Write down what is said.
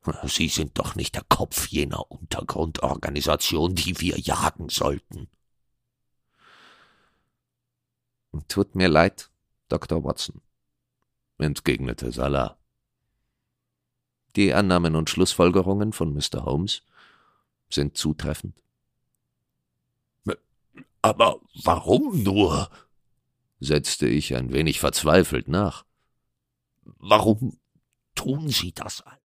Sie sind doch nicht der Kopf jener Untergrundorganisation, die wir jagen sollten. »Tut mir leid, Dr. Watson«, entgegnete Salah. »Die Annahmen und Schlussfolgerungen von Mr. Holmes sind zutreffend.« »Aber warum nur?«, setzte ich ein wenig verzweifelt nach. »Warum tun Sie das all?«